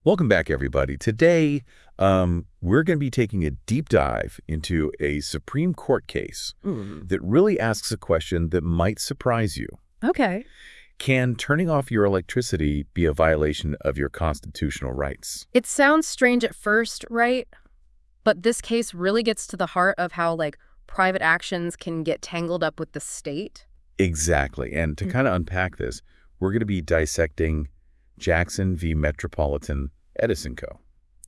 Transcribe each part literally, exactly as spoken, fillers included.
Welcome back, everybody. Today, um, we're going to be taking a deep dive into a Supreme Court case Mm. that really asks a question that might surprise you. Okay. Can turning off your electricity be a violation of your constitutional rights? It sounds strange at first, right? But this case really gets to the heart of how, like, private actions can get tangled up with the state. Exactly. And to Mm. kind of unpack this, we're going to be dissecting Jackson v. Metropolitan Edison Co.,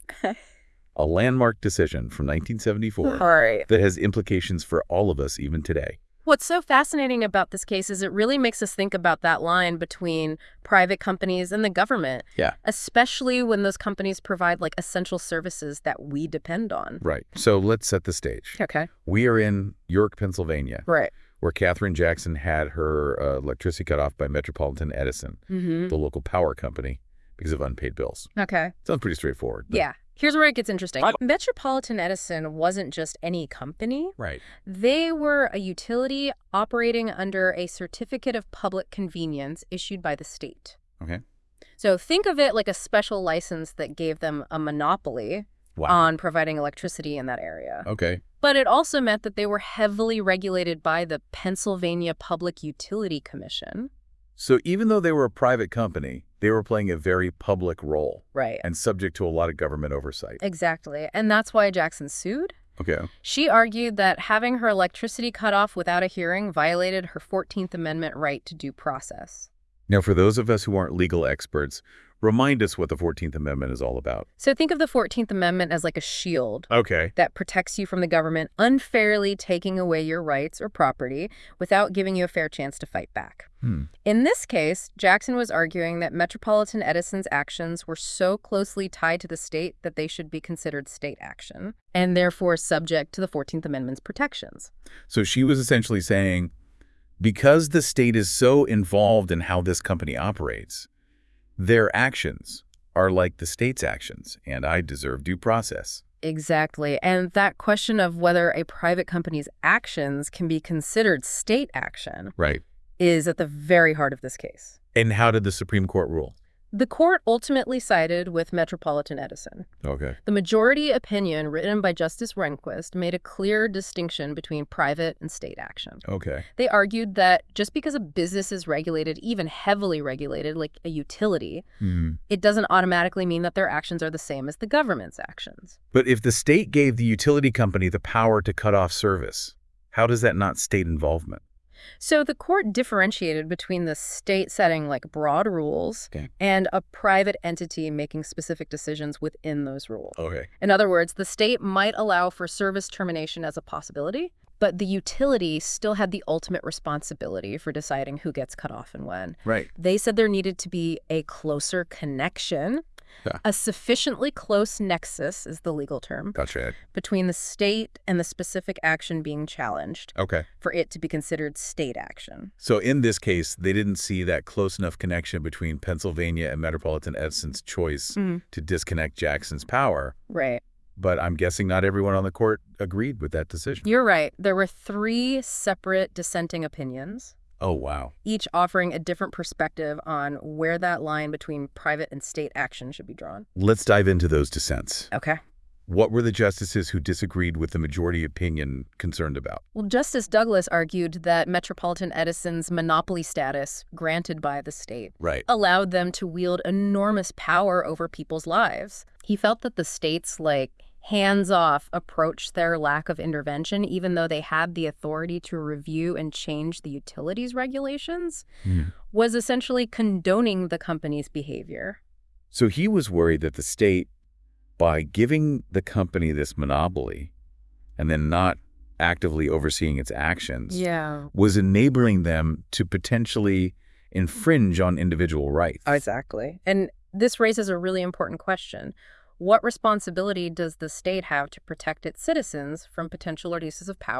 a landmark decision from nineteen seventy-four All right. that has implications for all of us even today. What's so fascinating about this case is it really makes us think about that line between private companies and the government. Yeah. Especially when those companies provide, like, essential services that we depend on. Right. So let's set the stage. Okay. We are in York, Pennsylvania, Right. where Katherine Jackson had her uh, electricity cut off by Metropolitan Edison, Mm-hmm. the local power company, because of unpaid bills. Okay. Sounds pretty straightforward. but- Yeah. Here's where it gets interesting. Metropolitan Edison wasn't just any company. Right. They were a utility operating under a certificate of public convenience issued by the state. Okay. So think of it like a special license that gave them a monopoly Wow. on providing electricity in that area. Okay. But it also meant that they were heavily regulated by the Pennsylvania Public Utility Commission. So even though they were a private company, they were playing a very public role Right. and subject to a lot of government oversight. Exactly. And that's why Jackson sued. Okay. She argued that having her electricity cut off without a hearing violated her fourteenth Amendment right to due process. Now, for those of us who aren't legal experts, remind us what the fourteenth Amendment is all about. So think of the fourteenth Amendment as like a shield Okay. that protects you from the government unfairly taking away your rights or property without giving you a fair chance to fight back. Hmm. In this case, Jackson was arguing that Metropolitan Edison's actions were so closely tied to the state that they should be considered state action, and therefore subject to the fourteenth Amendment's protections. So she was essentially saying, because the state is so involved in how this company operates, their actions are like the state's actions, and I deserve due process. Exactly. And that question of whether a private company's actions can be considered state action Right. is at the very heart of this case. And how did the Supreme Court rule? The court ultimately sided with Metropolitan Edison. Okay. The majority opinion written by Justice Rehnquist made a clear distinction between private and state action. Okay. They argued that just because a business is regulated, even heavily regulated, like a utility, Hmm. it doesn't automatically mean that their actions are the same as the government's actions. But if the state gave the utility company the power to cut off service, how does that not state involvement? So the court differentiated between the state setting like broad rules Okay. and a private entity making specific decisions within those rules. Okay. In other words, the state might allow for service termination as a possibility, but the utility still had the ultimate responsibility for deciding who gets cut off and when. Right. They said there needed to be a closer connection. Yeah. A sufficiently close nexus is the legal term Gotcha. between the state and the specific action being challenged Okay. for it to be considered state action. So in this case, they didn't see that close enough connection between Pennsylvania and Metropolitan Edison's choice Mhm. to disconnect Jackson's power. Right. But I'm guessing not everyone on the court agreed with that decision. You're right. There were three separate dissenting opinions, Oh, wow. each offering a different perspective on where that line between private and state action should be drawn. Let's dive into those dissents. Okay. What were the justices who disagreed with the majority opinion concerned about? Well, Justice Douglas argued that Metropolitan Edison's monopoly status granted by the state Right. allowed them to wield enormous power over people's lives. He felt that the state's, like, hands-off approach to their lack of intervention, even though they had the authority to review and change the utilities regulations, Hmm. was essentially condoning the company's behavior. So he was worried that the state, by giving the company this monopoly and then not actively overseeing its actions, Yeah. was enabling them to potentially infringe on individual rights. Exactly. And this raises a really important question. What responsibility does the state have to protect its citizens from potential abuses of power,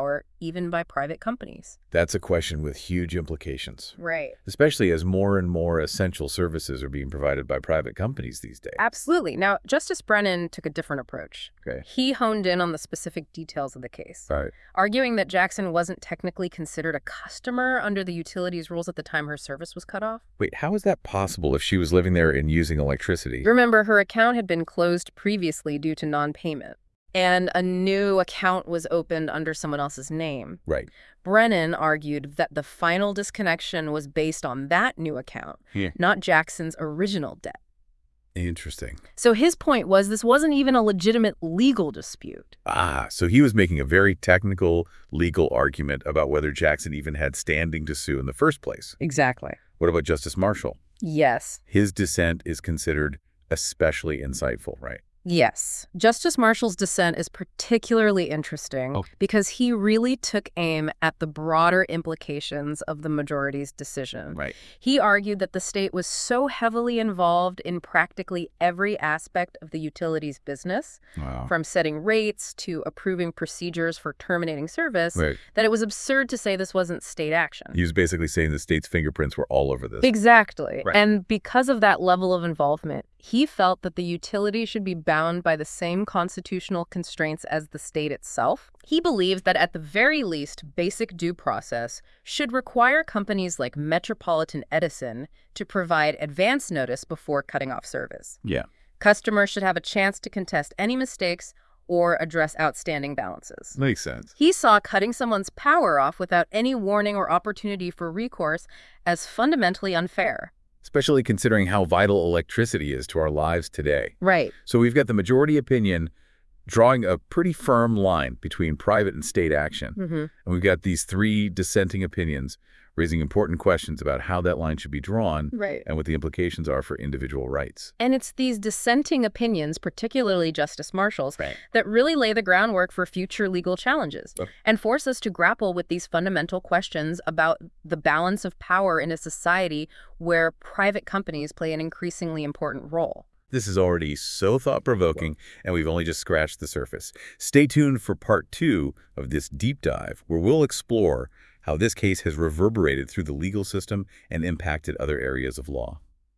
even by private companies. That's a question with huge implications, Right. especially as more and more essential services are being provided by private companies these days. Absolutely. Now, Justice Brennan took a different approach. Okay. He honed in on the specific details of the case, Right. arguing that Jackson wasn't technically considered a customer under the utilities rules at the time her service was cut off. Wait, how is that possible if she was living there and using electricity? Remember, her account had been closed previously due to non-payment, and a new account was opened under someone else's name. Right. Brennan argued that the final disconnection was based on that new account, Yeah. not Jackson's original debt. Interesting. So his point was this wasn't even a legitimate legal dispute. Ah, so he was making a very technical legal argument about whether Jackson even had standing to sue in the first place. Exactly. What about Justice Marshall? Yes. His dissent is considered especially insightful, right? Yes. Justice Marshall's dissent is particularly interesting Oh. because he really took aim at the broader implications of the majority's decision. Right. He argued that the state was so heavily involved in practically every aspect of the utilities business, Wow. from setting rates to approving procedures for terminating service, Right. that it was absurd to say this wasn't state action. He was basically saying the state's fingerprints were all over this. Exactly. Right. And because of that level of involvement, he felt that the utility should be bound by the same constitutional constraints as the state itself. He believes that at the very least, basic due process should require companies like Metropolitan Edison to provide advance notice before cutting off service. Yeah. Customers should have a chance to contest any mistakes or address outstanding balances. Makes sense. He saw cutting someone's power off without any warning or opportunity for recourse as fundamentally unfair. Especially considering how vital electricity is to our lives today. Right. So we've got the majority opinion drawing a pretty firm line between private and state action. Mm-hmm. And we've got these three dissenting opinions raising important questions about how that line should be drawn Right. and what the implications are for individual rights. And it's these dissenting opinions, particularly Justice Marshall's, Right. that really lay the groundwork for future legal challenges Okay. and force us to grapple with these fundamental questions about the balance of power in a society where private companies play an increasingly important role. This is already so thought-provoking, and we've only just scratched the surface. Stay tuned for part two of this deep dive, where we'll explore how this case has reverberated through the legal system and impacted other areas of law.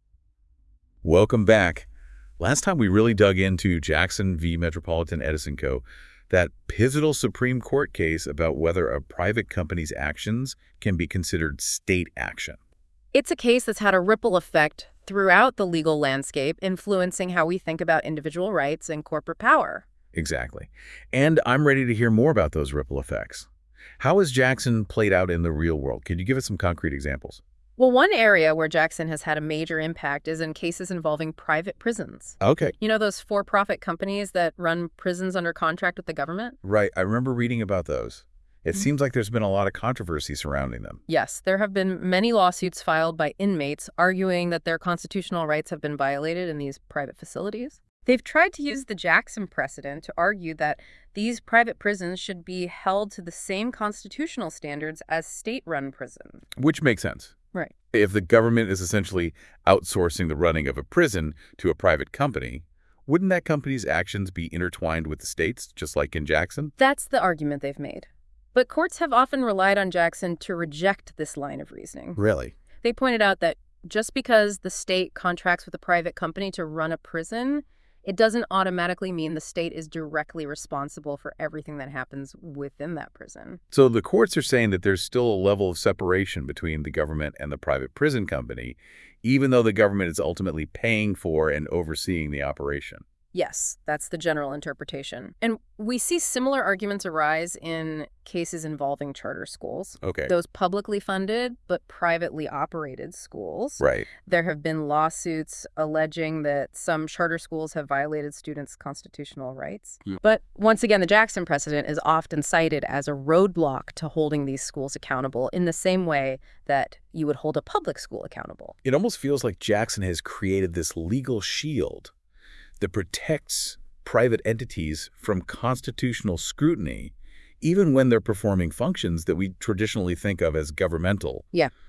Welcome back. Last time we really dug into Jackson v. Metropolitan Edison Co., that pivotal Supreme Court case about whether a private company's actions can be considered state action. It's a case that's had a ripple effect throughout the legal landscape, influencing how we think about individual rights and corporate power. Exactly. And I'm ready to hear more about those ripple effects. How has Jackson played out in the real world? Could you give us some concrete examples? Well, one area where Jackson has had a major impact is in cases involving private prisons. Okay. You know those for-profit companies that run prisons under contract with the government? Right. I remember reading about those. It seems like there's been a lot of controversy surrounding them. Yes, there have been many lawsuits filed by inmates arguing that their constitutional rights have been violated in these private facilities. They've tried to use the Jackson precedent to argue that these private prisons should be held to the same constitutional standards as state-run prisons. Which makes sense. Right. If the government is essentially outsourcing the running of a prison to a private company, wouldn't that company's actions be intertwined with the state's, just like in Jackson? That's the argument they've made. But courts have often relied on Jackson to reject this line of reasoning. Really? They pointed out that just because the state contracts with a private company to run a prison, it doesn't automatically mean the state is directly responsible for everything that happens within that prison. So the courts are saying that there's still a level of separation between the government and the private prison company, even though the government is ultimately paying for and overseeing the operation. Yes, that's the general interpretation. And we see similar arguments arise in cases involving charter schools. Okay. Those publicly funded but privately operated schools. Right. There have been lawsuits alleging that some charter schools have violated students' constitutional rights. Yeah. But once again, the Jackson precedent is often cited as a roadblock to holding these schools accountable in the same way that you would hold a public school accountable. It almost feels like Jackson has created this legal shield that protects private entities from constitutional scrutiny, even when they're performing functions that we traditionally think of as governmental. Yeah.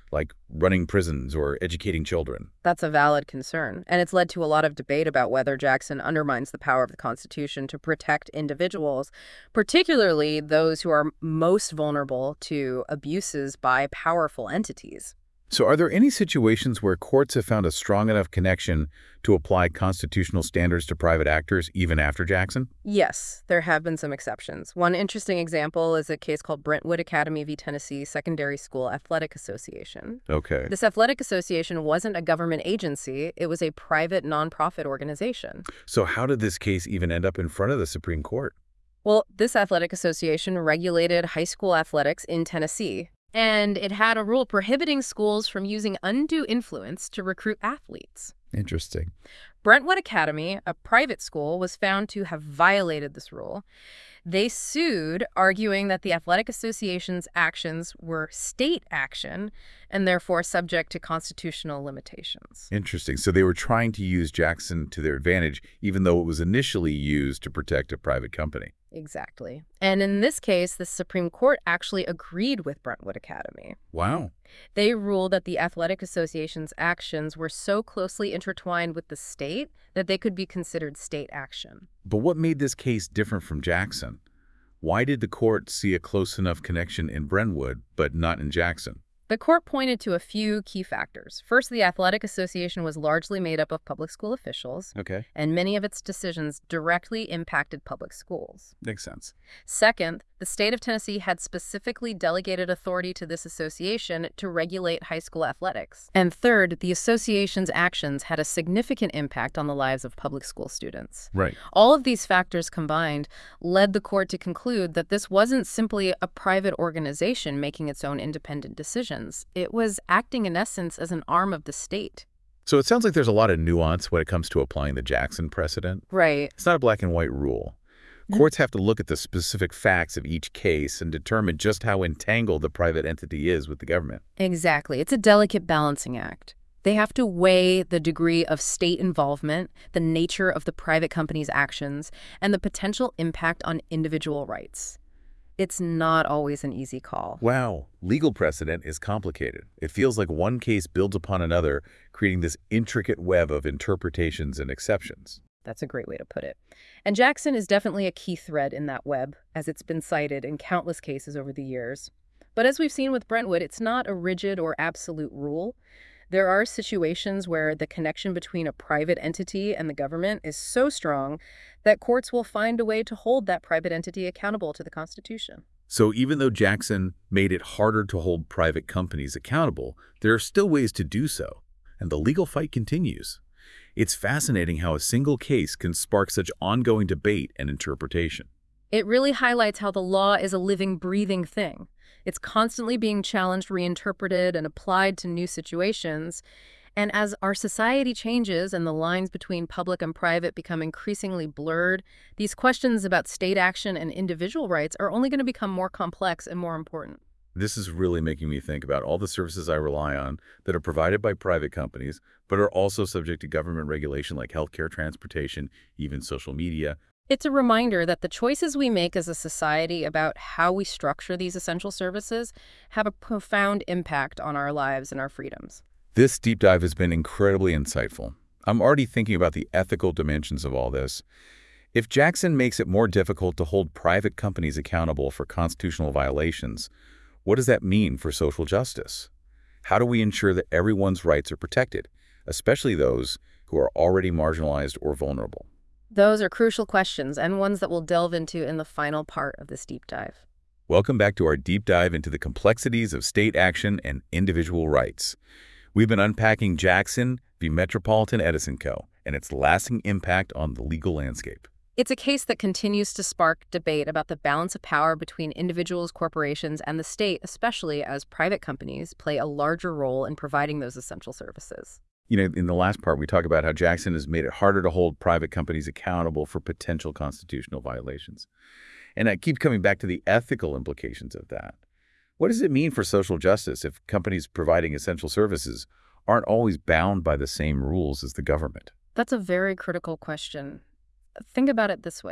like running prisons or educating children. That's a valid concern, and it's led to a lot of debate about whether Jackson undermines the power of the Constitution to protect individuals, particularly those who are most vulnerable to abuses by powerful entities. So are there any situations where courts have found a strong enough connection to apply constitutional standards to private actors even after Jackson? Yes, there have been some exceptions. One interesting example is a case called Brentwood Academy v. Tennessee Secondary School Athletic Association. Okay. This athletic association wasn't a government agency, it was a private nonprofit organization. So how did this case even end up in front of the Supreme Court? Well, this athletic association regulated high school athletics in Tennessee, and it had a rule prohibiting schools from using undue influence to recruit athletes. Interesting. Brentwood Academy, a private school, was found to have violated this rule. They sued, arguing that the athletic association's actions were state action and therefore subject to constitutional limitations. Interesting. So they were trying to use Jackson to their advantage, even though it was initially used to protect a private company. Exactly. And in this case, the Supreme Court actually agreed with Brentwood Academy. Wow. They ruled that the athletic association's actions were so closely intertwined with the state that they could be considered state action. But what made this case different from Jackson? Why did the court see a close enough connection in Brentwood, but not in Jackson? The court pointed to a few key factors. First, the athletic association was largely made up of public school officials, Okay. and many of its decisions directly impacted public schools. Makes sense. Second, the state of Tennessee had specifically delegated authority to this association to regulate high school athletics. And third, the association's actions had a significant impact on the lives of public school students. Right. All of these factors combined led the court to conclude that this wasn't simply a private organization making its own independent decisions. It was acting in essence as an arm of the state. So it sounds like there's a lot of nuance when it comes to applying the Jackson precedent. Right. It's not a black and white rule. Courts have to look at the specific facts of each case and determine just how entangled the private entity is with the government. Exactly. It's a delicate balancing act. They have to weigh the degree of state involvement, the nature of the private company's actions, and the potential impact on individual rights. It's not always an easy call. Wow. Legal precedent is complicated. It feels like one case builds upon another, creating this intricate web of interpretations and exceptions. That's a great way to put it. And Jackson is definitely a key thread in that web, as it's been cited in countless cases over the years. But as we've seen with Brentwood, it's not a rigid or absolute rule. There are situations where the connection between a private entity and the government is so strong that courts will find a way to hold that private entity accountable to the Constitution. So even though Jackson made it harder to hold private companies accountable, there are still ways to do so, and the legal fight continues. It's fascinating how a single case can spark such ongoing debate and interpretation. It really highlights how the law is a living, breathing thing. It's constantly being challenged, reinterpreted, and applied to new situations. And as our society changes and the lines between public and private become increasingly blurred, these questions about state action and individual rights are only going to become more complex and more important. This is really making me think about all the services I rely on that are provided by private companies, but are also subject to government regulation like healthcare, transportation, even social media. It's a reminder that the choices we make as a society about how we structure these essential services have a profound impact on our lives and our freedoms. This deep dive has been incredibly insightful. I'm already thinking about the ethical dimensions of all this. If Jackson makes it more difficult to hold private companies accountable for constitutional violations, what does that mean for social justice? How do we ensure that everyone's rights are protected, especially those who are already marginalized or vulnerable? Those are crucial questions and ones that we'll delve into in the final part of this deep dive. Welcome back to our deep dive into the complexities of state action and individual rights. We've been unpacking Jackson v. Metropolitan Edison Co. and its lasting impact on the legal landscape. It's a case that continues to spark debate about the balance of power between individuals, corporations, and the state, especially as private companies play a larger role in providing those essential services. You know, in the last part, we talk about how Jackson has made it harder to hold private companies accountable for potential constitutional violations. And I keep coming back to the ethical implications of that. What does it mean for social justice if companies providing essential services aren't always bound by the same rules as the government? That's a very critical question. Think about it this way.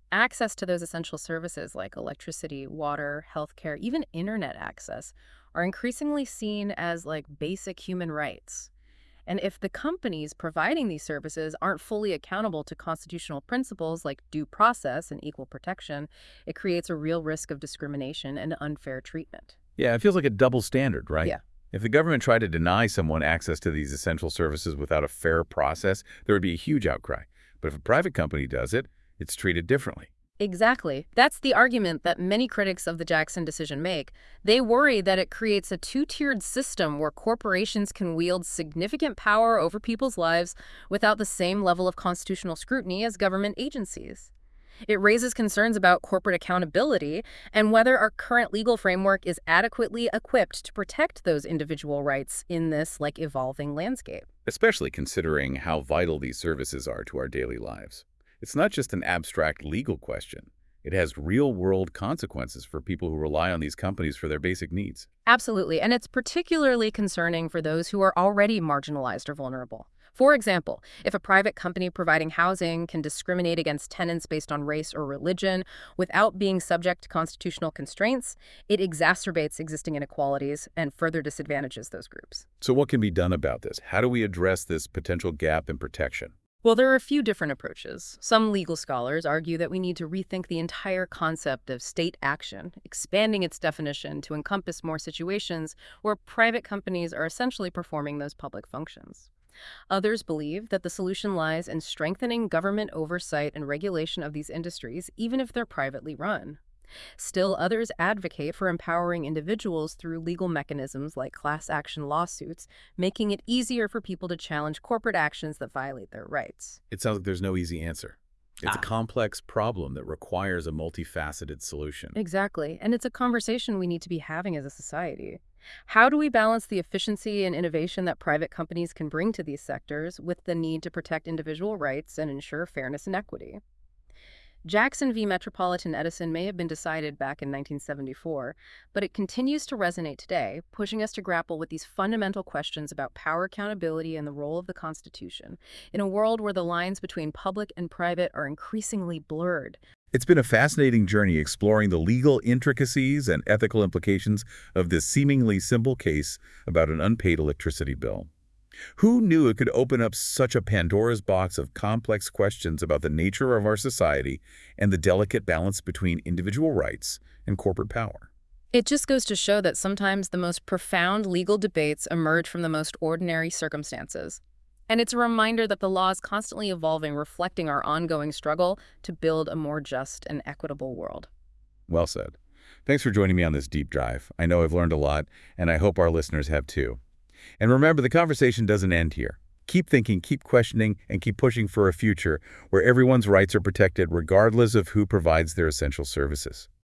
Access to those essential services like electricity, water, healthcare, even internet access are increasingly seen as like basic human rights. And if the companies providing these services aren't fully accountable to constitutional principles like due process and equal protection, it creates a real risk of discrimination and unfair treatment. Yeah, it feels like a double standard, right? Yeah. If the government tried to deny someone access to these essential services without a fair process, there would be a huge outcry. But if a private company does it, it's treated differently. Exactly. That's the argument that many critics of the Jackson decision make. They worry that it creates a two-tiered system where corporations can wield significant power over people's lives without the same level of constitutional scrutiny as government agencies. It raises concerns about corporate accountability and whether our current legal framework is adequately equipped to protect those individual rights in this, like, evolving landscape. Especially considering how vital these services are to our daily lives. It's not just an abstract legal question. It has real-world consequences for people who rely on these companies for their basic needs. Absolutely, and it's particularly concerning for those who are already marginalized or vulnerable. For example, if a private company providing housing can discriminate against tenants based on race or religion without being subject to constitutional constraints, it exacerbates existing inequalities and further disadvantages those groups. So what can be done about this? How do we address this potential gap in protection? Well, there are a few different approaches. Some legal scholars argue that we need to rethink the entire concept of state action, expanding its definition to encompass more situations where private companies are essentially performing those public functions. Others believe that the solution lies in strengthening government oversight and regulation of these industries, even if they're privately run. Still, others advocate for empowering individuals through legal mechanisms like class action lawsuits, making it easier for people to challenge corporate actions that violate their rights. It sounds like there's no easy answer. It's Ah. a complex problem that requires a multifaceted solution. Exactly, and it's a conversation we need to be having as a society. How do we balance the efficiency and innovation that private companies can bring to these sectors with the need to protect individual rights and ensure fairness and equity? Jackson v. Metropolitan Edison may have been decided back in nineteen seventy-four, but it continues to resonate today, pushing us to grapple with these fundamental questions about power accountability and the role of the Constitution, in a world where the lines between public and private are increasingly blurred. It's been a fascinating journey exploring the legal intricacies and ethical implications of this seemingly simple case about an unpaid electricity bill. Who knew it could open up such a Pandora's box of complex questions about the nature of our society and the delicate balance between individual rights and corporate power? It just goes to show that sometimes the most profound legal debates emerge from the most ordinary circumstances. And it's a reminder that the law is constantly evolving, reflecting our ongoing struggle to build a more just and equitable world. Well said. Thanks for joining me on this deep dive. I know I've learned a lot, and I hope our listeners have too. And remember, the conversation doesn't end here. Keep thinking, keep questioning, and keep pushing for a future where everyone's rights are protected regardless of who provides their essential services.